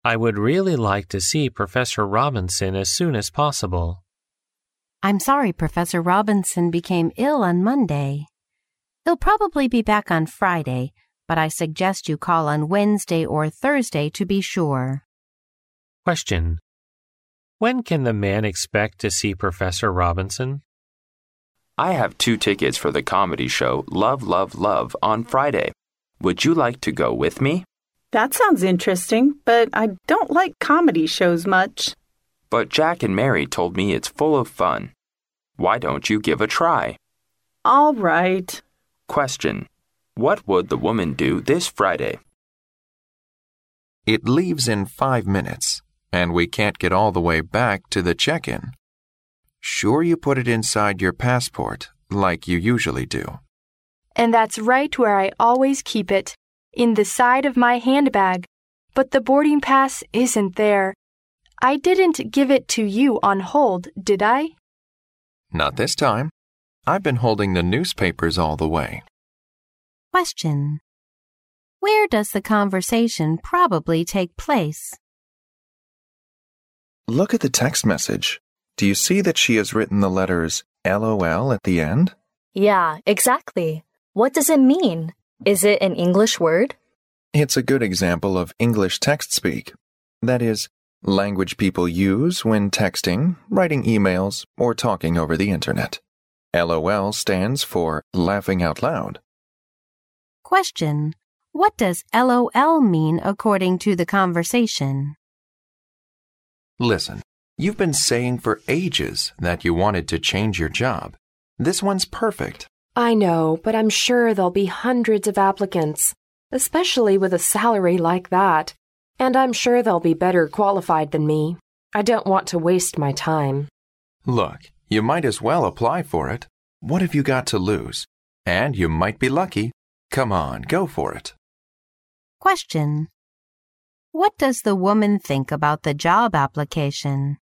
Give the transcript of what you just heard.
I would really like to see Professor Robinson as soon as possible. I'm sorry Professor Robinson became ill on Monday. He'll probably be back on Friday, but I suggest you call on Wednesday or Thursday to be sure. Question. When can the man expect to see Professor Robinson? I have 2 tickets for the comedy show Love, Love, Love on Friday. Would you like to go with me? That sounds interesting, but I don't like comedy shows much. But Jack and Mary told me it's full of fun. Why don't you give a try? All right. Question. What would the woman do this Friday? It leaves in 5 minutes, and we can't get all the way back to the check-in. Sure you put it inside your passport, like you usually do. And that's right where I always keep it, in the side of my handbag. But the boarding pass isn't there. I didn't give it to you on hold, did I? Not this time. I've been holding the newspapers all the way. Question. Where does the conversation probably take place? Look at the text message. Do you see that she has written the letters LOL at the end? Yeah, exactly. What does it mean? Is it an English word? It's a good example of English text speak. That is, language people use when texting, writing emails, or talking over the internet. LOL stands for laughing out loud. Question. What does LOL mean according to the conversation? Listen, you've been saying for ages that you wanted to change your job. This one's perfect. I know, but I'm sure there'll be hundreds of applicants, especially with a salary like that. And I'm sure they'll be better qualified than me. I don't want to waste my time. Look, you might as well apply for it. What have you got to lose? And you might be lucky. Come on, go for it. Question. What does the woman think about the job application?